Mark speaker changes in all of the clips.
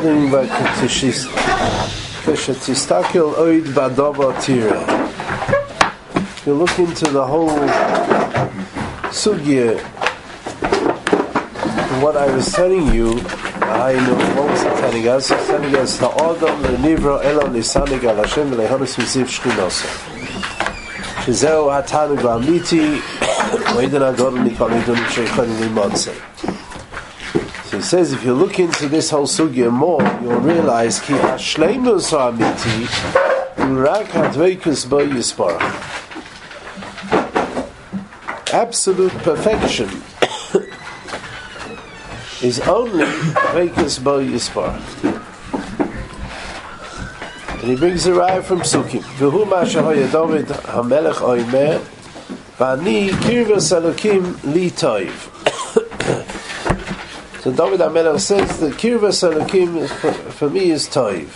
Speaker 1: holding that Kishatistakil Oid Badaba Tira. If you look into the whole sugya, what I was telling you, I know what was it telling us? It's telling us the Adam Nivra Elo Lisanig Al Hashem Lehonis Miziv Shchinosa. Shizeo Hatanu Gamiti Oiden Agodon Nikolidun Sheikhon Limotze. So he says, if you look into this whole sugya more, you'll realize Ki Hashleimus Amiti Urak Hadveikus Bo Yispar. Absolute perfection is only Veikus Bo Yispar. And he brings a raya from Psukim. V'hu ma shehoya David HaMelech Oimer V'ani Kirvas Elokim Li Toiv. So David HaMelech says that Kirvas Elokim for me is Toiv.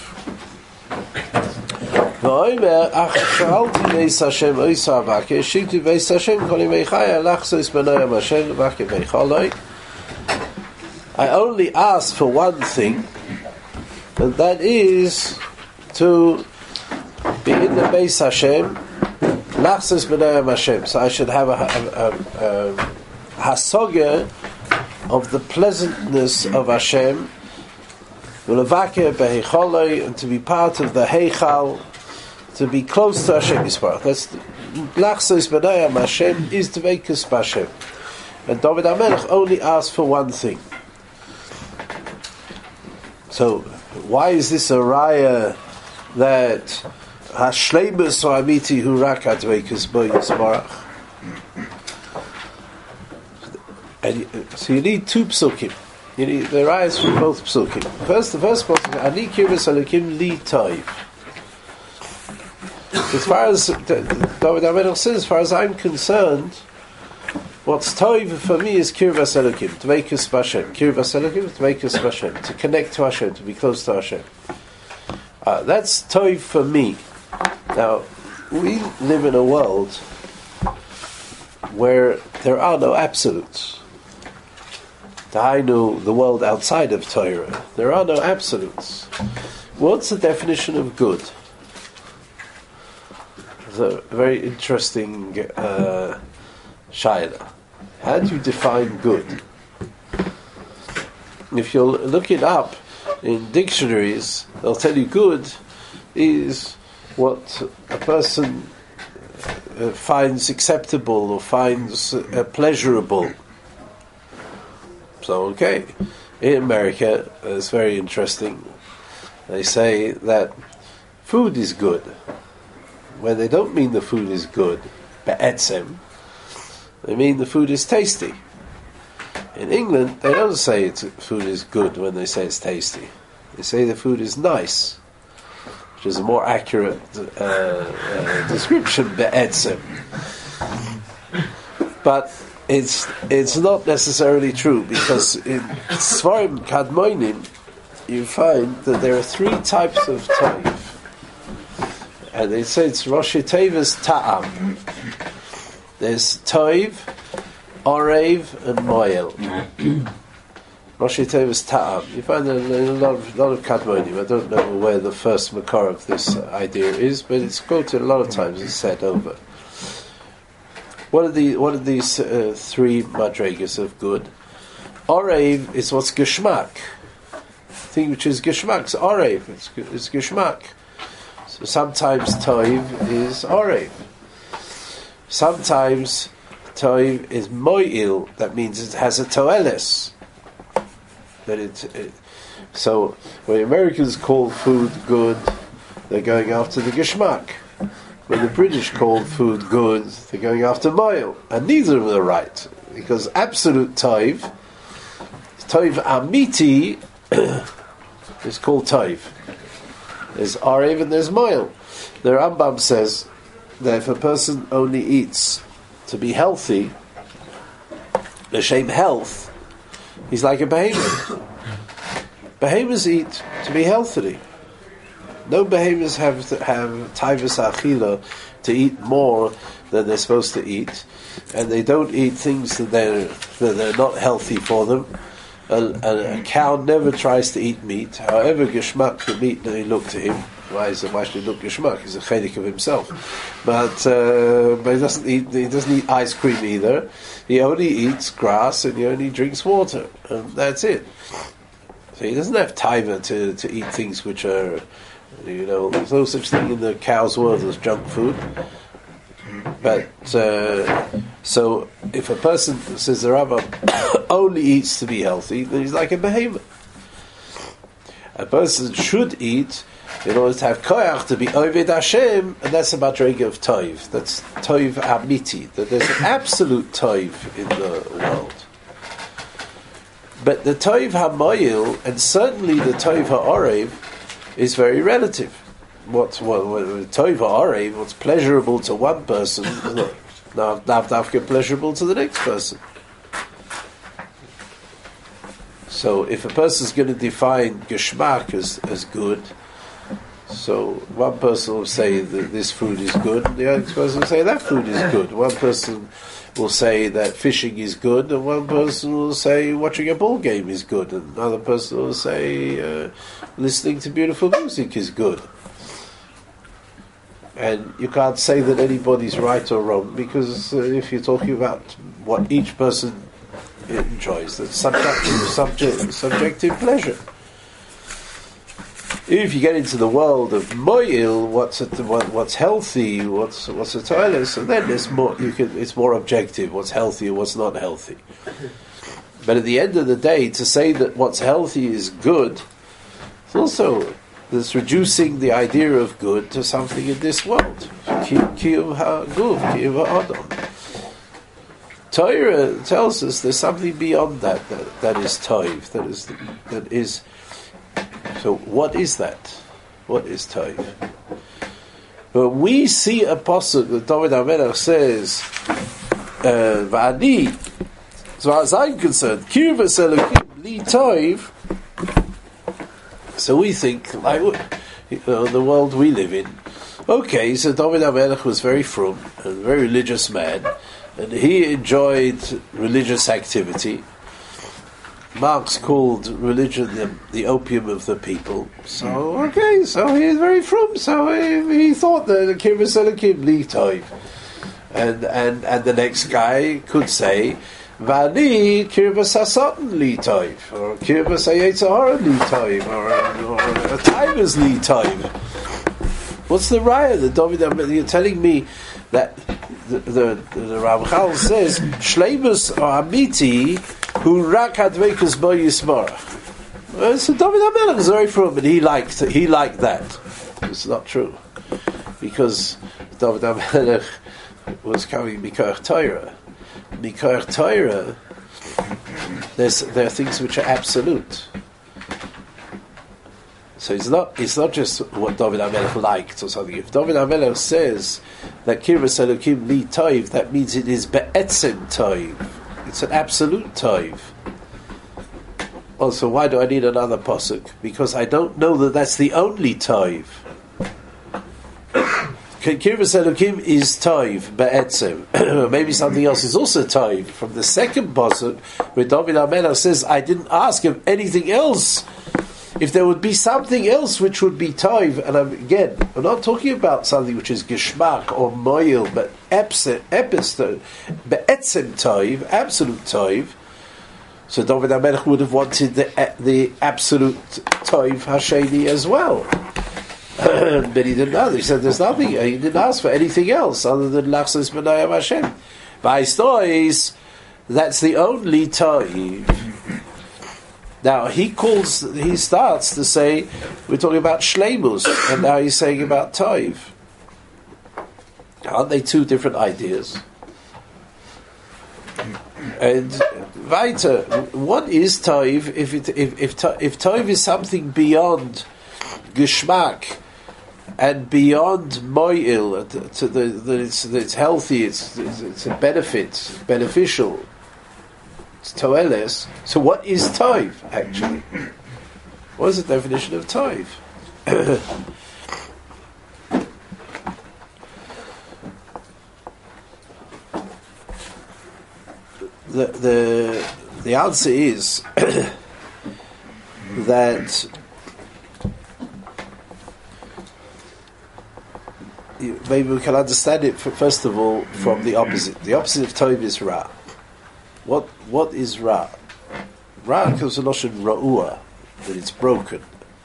Speaker 1: V'oimer ach sha'alti Beis Hashem oisa avake shikti Beis Hashem kol yimei chaya lachzos b'noyam Hashem v'ake beicholoi. I only ask for one thing, and that is to be in the Beis Hashem, lachzos b'noyam Hashem. So I should have a hasoga of the pleasantness of Hashem, v'levake beicholoi, and to be part of the heichal, to be close to Hashem Yisparach. That's lachzos b'noyam Hashem is to veikus b'Hashem. And David HaMelech only asked for one thing. So, why is this a raya that Hashleimus or Amiti Hu Rak Adveikus Bo Yisparach? And so you need two psukim. You need the rayas from both psukim. The first psukim, Ani Kirvas Elokim Li Toiv. As far as David HaMelech says, as far as I'm concerned, what's toiv for me is Kirvas Elokim, Dveikus b'Hashem. Kirvas Elokim, Dveikus b'Hashem, to connect to Hashem, to be close to Hashem. That's toiv for me. Now, we live in a world where there are no absolutes. Dahainu, the world outside of Torah, there are no absolutes. What's the definition of good? It's a very interesting shaila. How do you define good? If you look it up in dictionaries, they'll tell you good is what a person finds acceptable or finds pleasurable. So, okay. In America, it's very interesting. They say that food is good. When they don't mean the food is good, be'etzem, they mean the food is tasty. In England, they don't say food is good when they say it's tasty. They say the food is nice, which is a more accurate description, be'etzem. But it's not necessarily true, because in Svarim Kadmoinim, you find that there are three types of toiv. And they say it's Roshi Tevis Ta'am. There's Toiv, Orev, and Moel. Roshi Tevis Ta'am. You find that in a lot of Kadmonim. I don't know where the first makar of this idea is, but it's quoted a lot of times. It's said over. What are these three madregas of good? Orev is what's Geshmak. Thing which is Geshmak. It's Orev. It's Geshmak. So sometimes Toiv is Orev. Sometimes Toiv is Mo'il. That means it has a Toeles. So when Americans call food good, they're going after the Geshmak. When the British call food good, they're going after Mo'il. And neither of them are right. Because absolute Toiv Amiti, is called Toiv. There's Arev and there's Moil. The Rambam says that if a person only eats to be healthy, l'shem health, he's like a behemoth. Behemoths eat to be healthy. No behemoths have taivas achila to eat more than they're supposed to eat, and they don't eat things that they're not healthy for them. a cow never tries to eat meat, however geschmack the meat may look to him. Why should he look geschmack? He's a chelik of himself, but he doesn't eat ice cream either. He only eats grass and he only drinks water, and that's it. So he doesn't have taiva to eat things which are, there's no such thing in the cow's world as junk food. But so if a person, says the Rambam, only eats to be healthy, then he's like a behemoth. A person should eat in order to have koyach to be oved Hashem, and that's a madrega of toiv. That's toiv amiti. That there's an absolute toiv in the world. But the toiv hamoyil, and certainly the toiv ha'orev, is very relative. What's toiv ha'orev, what's pleasurable to one person, is not dafka pleasurable to the next person. So if a person is going to define geschmack as good, so one person will say that this food is good, and the other person will say that food is good. One person will say that fishing is good, and one person will say watching a ball game is good, and another person will say listening to beautiful music is good. And you can't say that anybody's right or wrong, because if you're talking about what each person enjoys, that's subjective pleasure. If you get into the world of moil, what's healthy, what's a toilet, and then there's more. It's more objective. What's healthy and what's not healthy. But at the end of the day, to say that what's healthy is good, it's also that's reducing the idea of good to something in this world. Kiyum ha'guv, kiyum ha'adam. Torah tells us there's something beyond that is toiv. That is. So what is that? What is toiv? But we see a pasuk that David HaMelech says, "Va'ani." As far as I'm concerned, kirvas elokim li toiv. So we think, like the world we live in. Okay, so David HaMelech was very frum and a very religious man, and he enjoyed religious activity. Marx called religion the opium of the people. So so he is very frum. So he thought that kirvas elokim li toiv, and the next guy could say, Vani kirvas hasatan li toiv, or kirvas hayetzer hara li toiv, or a timer's li toiv. What's the raya? The David, you're telling me that the Ramchal says shleimus or amiti who rak hadvekus bo yismarach. So David HaMelech is very from, and he liked that. It's not true, because David HaMelech was coming mikoach Torah. Mikoach Torah, there are things which are absolute. So it's not just what David HaMelech liked or something. If David HaMelech says that kirvas elokim li toiv, that means it is be'etzem toiv. It's an absolute toiv. Also, why do I need another pasuk? Because I don't know that that's the only toiv. Kirvas elokim is toiv be'etzem. Maybe something else is also toiv. From the second pasuk, where David HaMelech says, "I didn't ask of anything else." If there would be something else which would be toiv, and I'm not talking about something which is geschmack or moil, but be'etzem toiv, absolute toiv. So David HaMelech would have wanted the absolute toiv hasheni as well. But he didn't ask. He said there's nothing. He didn't ask for anything else other than lachzos b'nayim Hashem. By stories, that's the only toiv. Now he starts to say we're talking about shleimus, and now he's saying about toiv. Aren't they two different ideas? And weiter, what is toiv? If toiv is something beyond geschmack and beyond moil, that it's healthy, it's a benefit, beneficial. It's toeles. So what is toiv actually? What is the definition of toiv? The answer is that maybe we can understand it first of all from the opposite. The opposite of Tov is Ra. What is Ra? Ra comes from Lashon Ra'ua, that it's broken.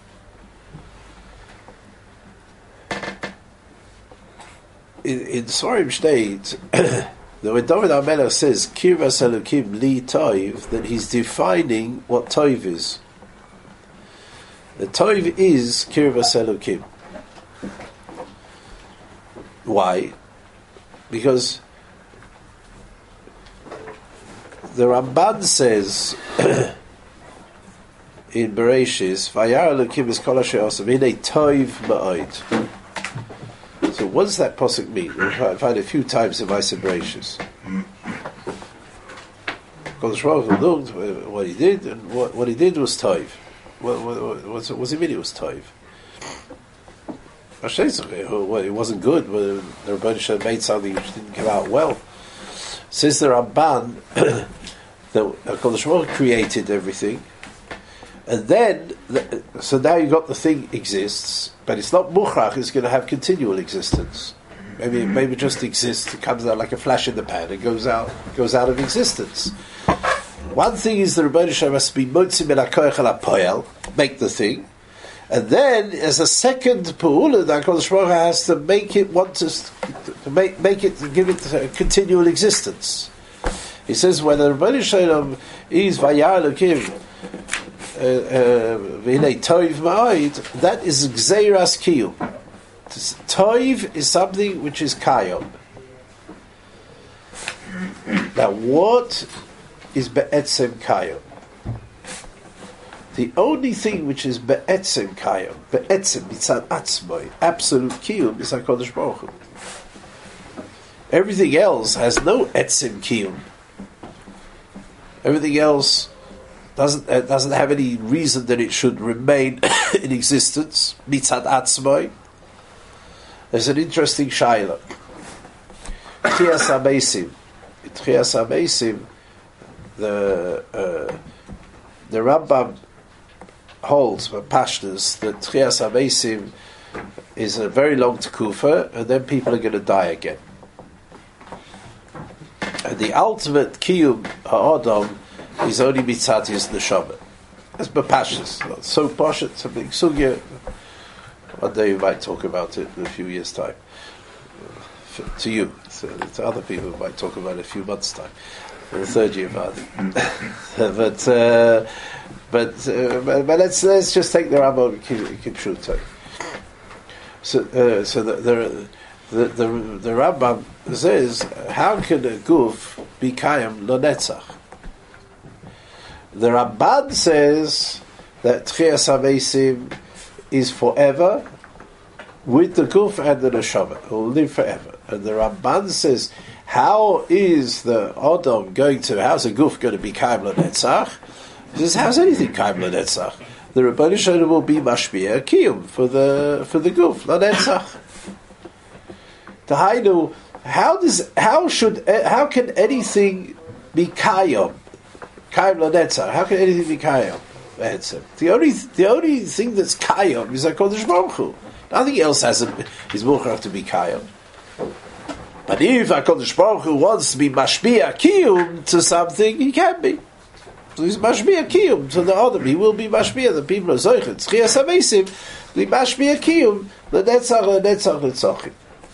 Speaker 1: In Svarim Shteit, when David HaMelech says Kirvas Elokim Li Tov, then he's defining what Tov is. The Tov is Kirvas Elokim. Why? Because the Ramban says in Bereshis, Vayar Elokim is Kol Asher Osam Hinei Tov Ma'od. So what does that pasuk mean? We'll find a few times in Vayser Bereshis. Kodesh Baruch Hu looked what he did, and what he did was Tov. What's it mean it was Tov? It wasn't good, but the Rebbeinu Shalom made something which didn't come out well. Says the Ramban that Kodesh Baruch Hu created everything, and then so now you got the thing exists, but it's not muchrach; it's going to have continual existence. Maybe it just exists. It comes out like a flash in the pan. It goes out of existence. One thing is the Rebbeinu Shalom has to be motzim el hakoach el hapoel, make the thing. And then, as a second pu'ula, the HaKadosh Baruch Hu has to make it to give it a continual existence. He says, when the Rebbeinu Shalom is Vayar Elokim V'hinei Tov Ma'od, that is Gzeiras Kiyum. Tov is something which is Kayom. Now, what is Be'etzem Kayom? The only thing which is be'etzem kayom, be'etzem mitzad atzmoi, absolute kiyum, is HaKadosh Baruch Hu. Everything else has no etzem kiyum. Everything else doesn't have any reason that it should remain in existence. Mitzad atzmoi. There's an interesting shayla. Tchias HaMeisim. In Tchias HaMeisim, the Rambam holds for pashtas that Tchias HaMeisim is a very long tekufa, and then people are going to die again. And the ultimate kiyum ha'adam is only mitzat his neshama. That's b'pashtas. So pashat, something sugya. One day we might talk about it in a few years' time. To you, to other people, we might talk about it in a few months' time. For the third year about it. But let's just take the Rambam Kipshuto. So the Rambam says, how can a guf be kayam lo netzach? The Ramban says that Tchias HaMeisim is forever with the guf and the neshama. It will live forever. And the Ramban says, how is the Adam how's a guf going to be kayam lo netzach? He says, how's anything kaim l'netzach? The Rebbeinu Shalom will be mashpia kiyum for the guf l'netzach. Tahainu, how can anything be kaim l'netzach? How can anything be kaim? The only thing that's kaim is HaKadosh Baruch Hu. Nothing else is muchrach to be kaim. But if HaKadosh Baruch Hu wants to be mashpia kiyum to something, he can be. So he's mashbiya kiyum to the other. He will be mashbiya. The people are zoichet. Tchias HaMeisim, the mashbiya kiyum, the netzach.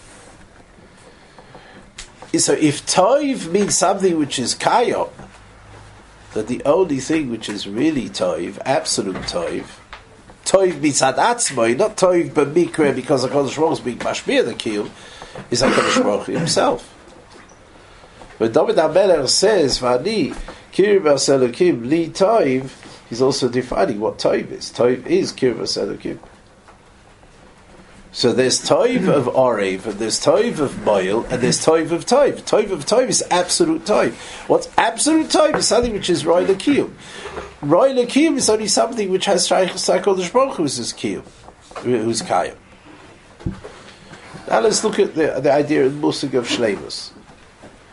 Speaker 1: So if toiv means something which is kayom, that the only thing which is really toiv, absolute toiv mitzad atzmoi, not toiv b'mikre because HaKadosh Baruch Hu is being mashbiya the kiyum, is HaKadosh Baruch Hu himself. When David HaMelech says, Vani, Kirvas Elokim Li Tov, he's also defining what Tov is. Tov is Kirvas Elokim. So there's Tov of Orev, and there's Tov of Moil, and there's Tov of Tov. Tov of Tov is absolute Tov. What's absolute Tov is something which is Roy L'Kiyum. Roy L'Kiyum is only something which has Shaychus HaKadosh Baruch Hu, who's Kiyum, who's Kayim. Now let's look at the idea of Musig of Shleimus.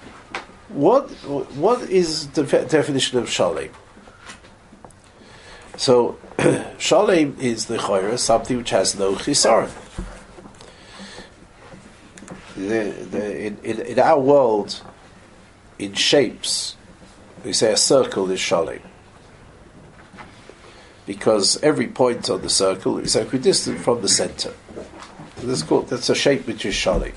Speaker 1: What is the definition of Shalem? So, Shalem is the Chayra, something which has no Chisaron. In our world, in shapes, we say a circle is Shalem. Because every point on the circle is equidistant from the center. That's a shape which is Shalem.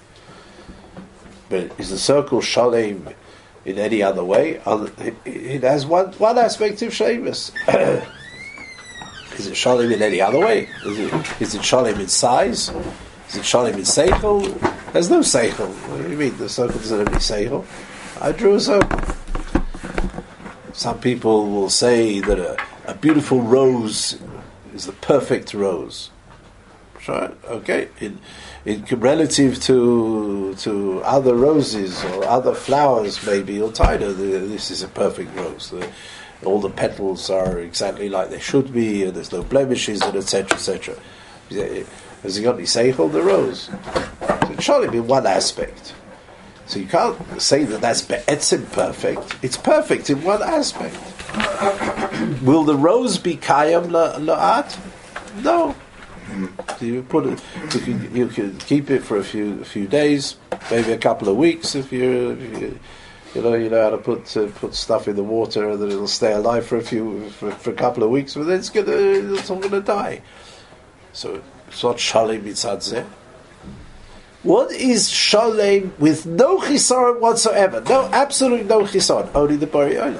Speaker 1: But is the circle Shalem in any other way? It has one aspect of Shemus. Is it Shalem in any other way? Is it Shalem in size? Is it Shalem in Seichel? There's no Seichel. What do you mean? The circle doesn't have any Seichel. I drew a circle. Some people will say that a beautiful rose is the perfect rose. Right? Okay. In relative to other roses or other flowers, maybe or tighter, this is a perfect rose. All the petals are exactly like they should be, and there's no blemishes, and etc. etc. Has he got any seichel, the rose? So it's surely in one aspect. So you can't say that that's be'etzim perfect. It's perfect in one aspect. Will the rose be kayam la'at? No. So you put it. You can keep it for a few days, maybe a couple of weeks if you know how to put stuff in the water and then it'll stay alive for a couple of weeks, but then it's all gonna die. So it's not shalem mitzad. What is shalem with no chisaron whatsoever? No, absolutely no chisaron. Only the Bari Olam.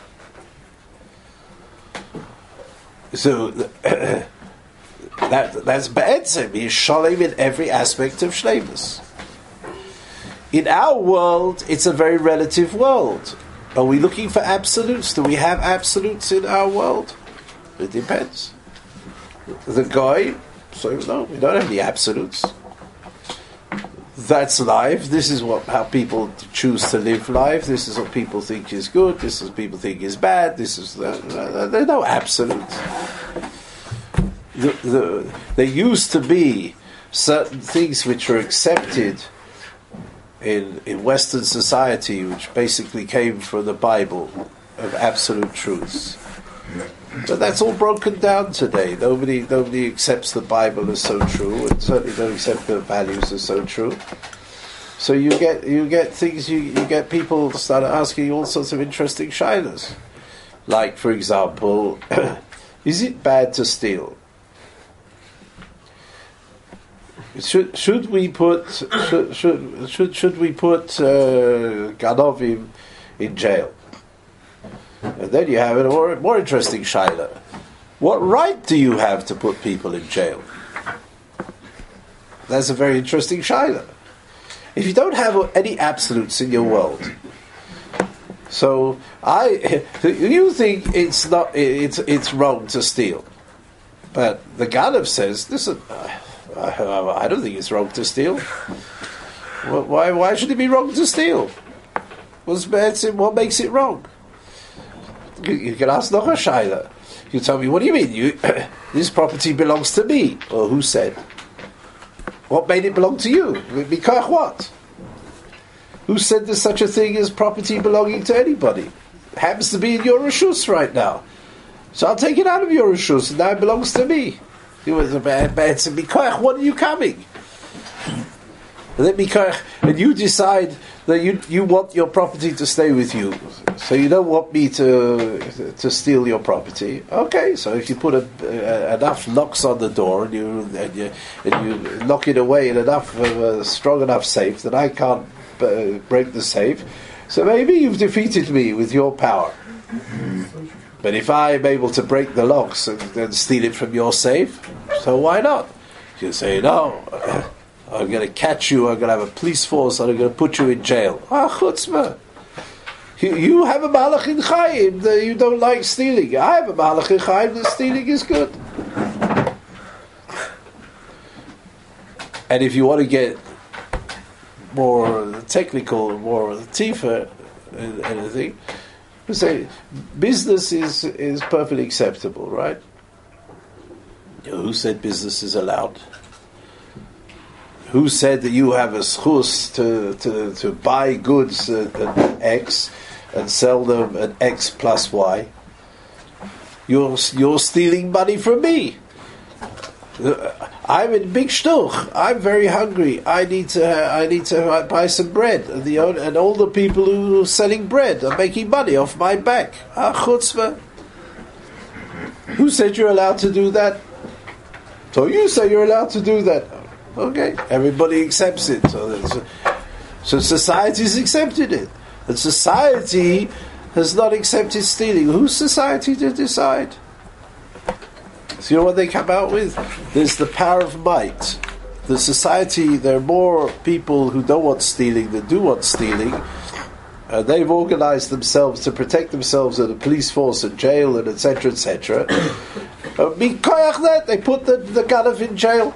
Speaker 1: So that's be'etzim. He's shalem in every aspect of shleimus. In our world, it's a very relative world. Are we looking for absolutes? Do we have absolutes in our world? It depends. The guy, so no, we don't have the absolutes. That's life. This is how people choose to live life. This is what people think is good. This is what people think is bad. There are no absolutes. There used to be certain things which were accepted in Western society, which basically came from the Bible, of absolute truths. But that's all broken down today. Nobody accepts the Bible as so true, and certainly don't accept the values as so true. So you get things. You get people start asking all sorts of interesting shilas, like, for example, is it bad to steal? Should we put Ganovim in jail? And then you have a more interesting shaila. What right do you have to put people in jail? That's a very interesting shaila. If you don't have any absolutes in your world, so you think it's wrong to steal, but the Ganav says, listen, I don't think it's wrong to steal. Why should it be wrong to steal? What makes it wrong? You can ask noch a shaila. You tell me, what do you mean? This property belongs to me. Well, who said? What made it belong to you? Mikach what? Who said there's such a thing as property belonging to anybody? It happens to be in your reshus right now. So I'll take it out of your reshus, and now it belongs to me. It was a bad mikach. What are you coming? And then mikach, and you decide that you want your property to stay with you, so you don't want me to steal your property. Okay, so if you put enough locks on the door and you lock it away in enough of a strong enough safe that I can't break the safe, so maybe you've defeated me with your power. But if I'm able to break the locks and steal it from your safe, so why not? You say, no, I'm going to catch you, I'm going to have a police force, and I'm going to put you in jail. Chutzpah. You have a malach in Chaim that you don't like stealing. I have a malach in Chaim that stealing is good. And if you want to get more technical, more tifa, anything, we say business is perfectly acceptable, right? Who said business is allowed? Who said that you have a schus to buy goods at X and sell them at X plus Y? You're stealing money from me. I'm in big shtuch. I'm very hungry. I need to buy some bread. And all the people who are selling bread are making money off my back. Chutzpah. Who said you're allowed to do that? So you say you're allowed to do that. Okay, everybody accepts it. So society's accepted it. And society has not accepted stealing. Whose society to decide? So you know what they come out with? There's the power of might. The society, there are more people who don't want stealing than do want stealing. They've organized themselves to protect themselves in a police force and jail and etc. etc. They put the Ganav in jail.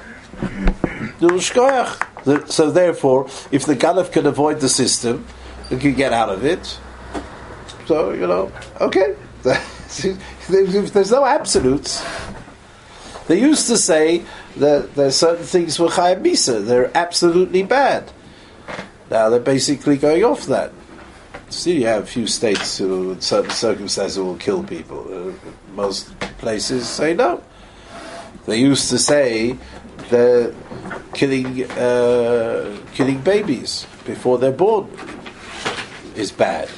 Speaker 1: So therefore, if the Ganav can avoid the system, they can get out of it. So, okay. There's no absolutes. They used to say that there's certain things were Chayim Misa, they're absolutely bad. Now they're basically going off that. Still, you have a few states who, in certain circumstances, will kill people. Most places say no. They used to say that killing babies before they're born is bad.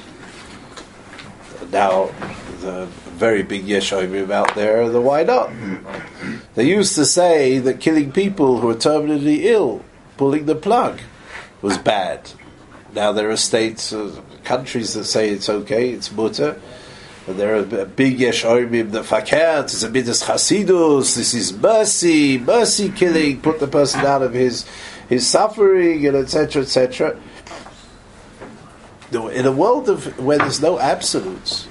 Speaker 1: Now, the very big Yeshoimim out there, the why not? They used to say that killing people who are terminally ill, pulling the plug, was bad. Now there are states, countries that say it's okay, it's mutter. And there are big Yeshoimim that fakert, it's a midas chasidus, this is mercy killing, put the person out of his suffering, and etc. etc. In a world where there's no absolutes,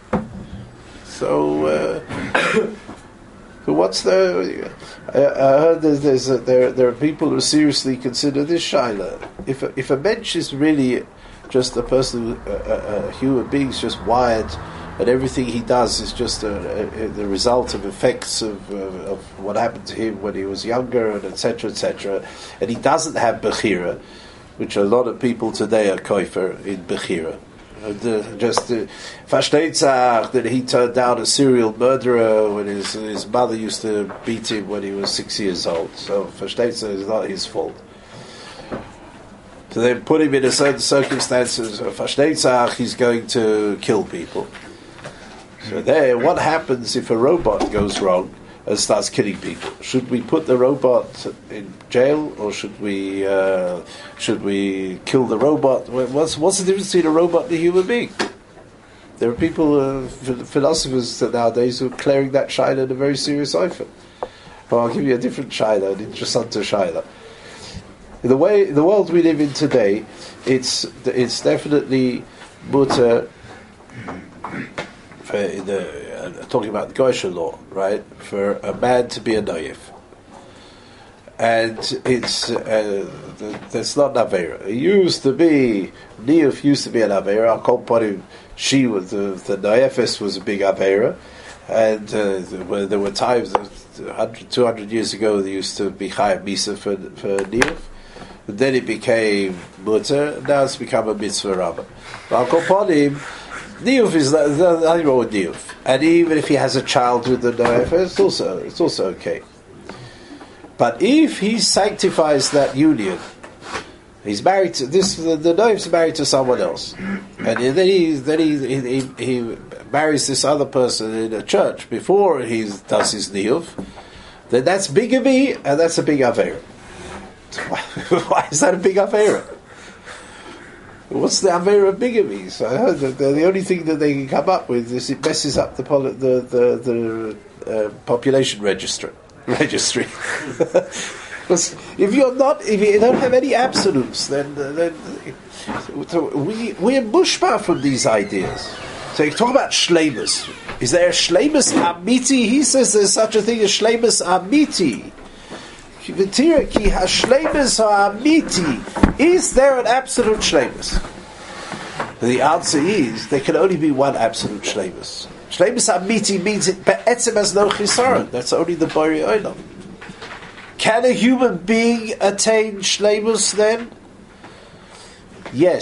Speaker 1: so what's the? I heard there are people who seriously consider this shaila. If a mensch is really just a person, a human being is just wired, and everything he does is just the result of effects of what happened to him when he was younger, and etc. etc. And he doesn't have bechira, which a lot of people today are koifer in bechira. Fashteitzach, that he turned down a serial murderer when his mother used to beat him when he was 6 years old. So Fashteitzach is not his fault. So they put him in a certain circumstances. Fashteitzach, he's going to kill people. So there, what happens if a robot goes wrong and starts killing people? Should we put the robot in jail, or should we kill the robot? What's the difference between a robot and a human being? There are people, philosophers nowadays, who are clearing that shaila in a very serious way. Well, I'll give you a different shaila, an interesting shaila. In the world we live in today, it's definitely mutter. Talking about the Goyish law, right? For a man to be a noyif, and it's that's not an avera. It used to be niyuf used to be an avera. I'll call him. She was the noyefes was a big avera, and there were times 200 years ago they used to be chayim misa for niyuf. But then it became mutter. Now it's become a mitzvah rabbah. I'll call him. Niyuf is nothing wrong with niyuf, and even if he has a child with the noef, it's also okay. But if he sanctifies that union, he's married to this. The noef's married to someone else, and then he marries this other person in a church before he does his niyuf. Then that's bigamy, and that's a big avera. Why is that a big avera? What's the avera of bigamy? So I heard that the only thing that they can come up with is it messes up the population registry. Because if you don't have any absolutes, then we're mushba from these ideas. So you talk about shleimus. Is there a shleimus amiti? He says there's such a thing as shleimus amiti. Is there an absolute shleimus? The answer is there can only be one absolute shleimus. Shleimus amiti means it be'etzem has no chisaron. That's only the Bari Olam. Can a human being attain shleimus then? Yes,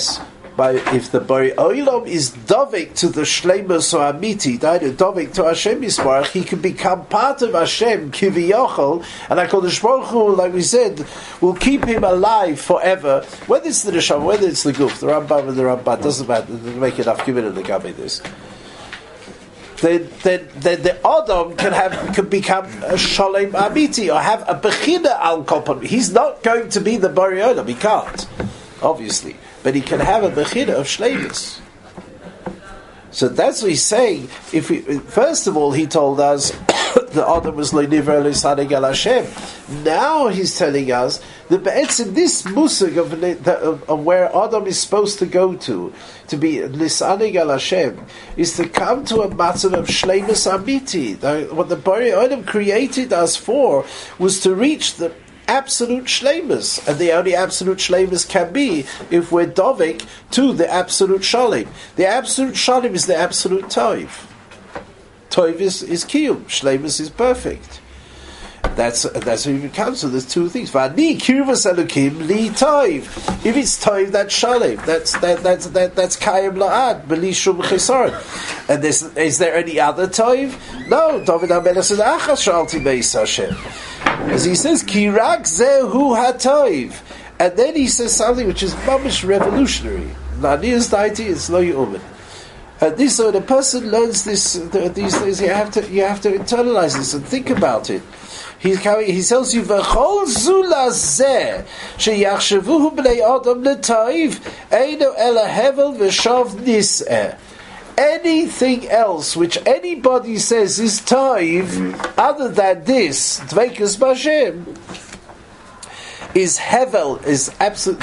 Speaker 1: if the Bari Olam is dovik to the Shleimus or Amiti, dovik to Hashem Yisbarach, he can become part of Hashem, Kiviyochel, and HaKadosh Baruch Hu, like we said, will keep him alive forever, whether it's the Neshama, whether it's the Guf, the Rambam and the Ramban, doesn't matter, doesn't make enough given in the Gabi this. Then the Adam can become a Sholem Amiti, or have a Bechina al Kopon. He's not going to be the Bari Olam, he can't, obviously. But he can have a bechira of shleimus. So that's what he's saying. First of all, he told us the Adam was leiniver lisanig el Hashem. Now he's telling us that in this musig of where Adam is supposed to go to be lisanig el Hashem, is to come to a matzah of shleimus amiti. What the Bari Adam created us for was to reach the absolute shleimus, and the only absolute shleimus can be if we're dovik to the absolute shalim. The absolute shalim is the absolute toiv. Toiv is kiyum. Shleimus is perfect. That's what it comes to. There's two things. Vani kirvas elokim li toiv. If it's toiv, that's shalim. That's kayim la'ad b'li shum chisaron. And is there any other toiv? No. David HaMelech says achas shalti beis Hashem. As he says, Kirak zehu hatoiv. And then he says something which is mamish revolutionary. Nanias daiti is lo yu'umin. And this, so the person learns these things, you have to internalize this and think about it. He tells you, V'chol zula zeh, sheyachshavuhu b'nei adam l'toiv, eino ela hevel v'shav nis'eh. Anything else which anybody says is toiv, other than this, dveikus b'Hashem, is hevel, is absolute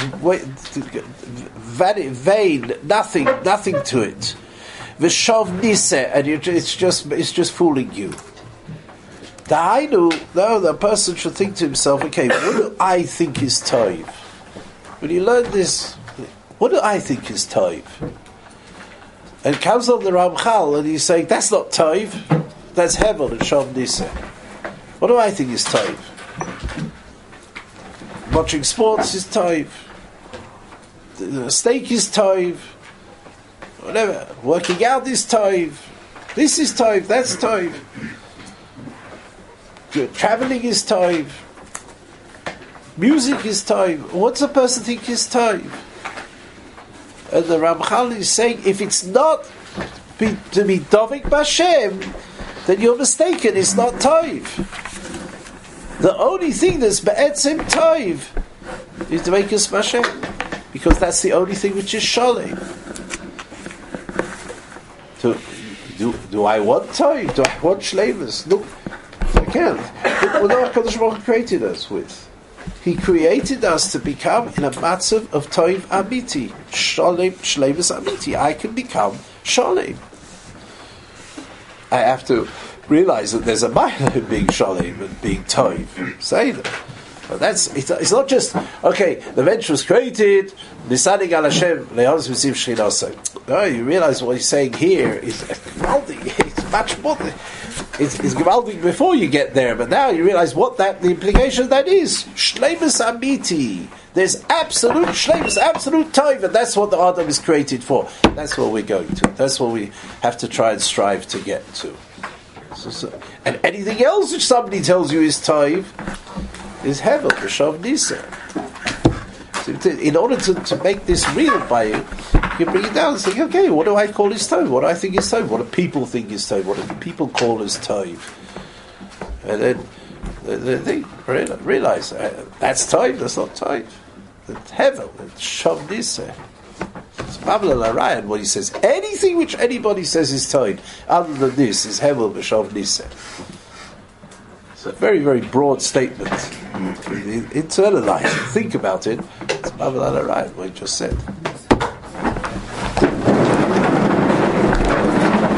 Speaker 1: vain, nothing to it. V'shav niseh, and it's just fooling you. The person should think to himself, okay, what do I think is toiv? When you learn this, what do I think is toiv? And it comes on the Ramchal, and he's saying, that's not toiv, that's hevel and shav niseh. What do I think is toiv? Watching sports is toiv. The steak is toiv. Whatever. Working out is toiv. This is toiv, that's toiv. Traveling is toiv. Music is toiv. What's a person think is toiv? And the Ramchal is saying, if it's not to be dovik b'Hashem, then you're mistaken. It's not toiv. The only thing that's be'etzim toiv is doveikus b'Hashem, because that's the only thing which is shalem. Do I want toiv? Do I want shleimus? No, I can't. What HaKadosh Baruch Hu created us with? He created us to become in a matzav of toiv amiti, shalem, shleimus amiti. I can become shalem. I have to realize that there's a mile in being shalem and being toiv. Say that. But it's not just, okay, the bench was created, Nisanig al Hashem, Le'oz V'ziv Shchinasai. No, you realize what he's saying here is gewaldig. It's much more. It's gewaldig before you get there, but now you realize what the implication of that is. Shleimus amiti. There's absolute shleimus, absolute toiv, and that's what the Adam is created for. That's what we're going to. That's what we have to try and strive to get to. And anything else which somebody tells you is toiv is hevel, b'shav niseh. In order to make this real by you, you bring it down and think, okay, what do I call is toiv? What do I think is toiv? What do people think is toiv? What do people call as toiv? And then they realize that's toiv, that's not toiv. It's hevel, it's shav niseh. It's Babel al-Arayan, what he says, anything which anybody says is toiv, other than this, is hevel, b'shav niseh. It's a very, very broad statement. Internalize it, think about it. It's Babel al-Arayan, what he just said.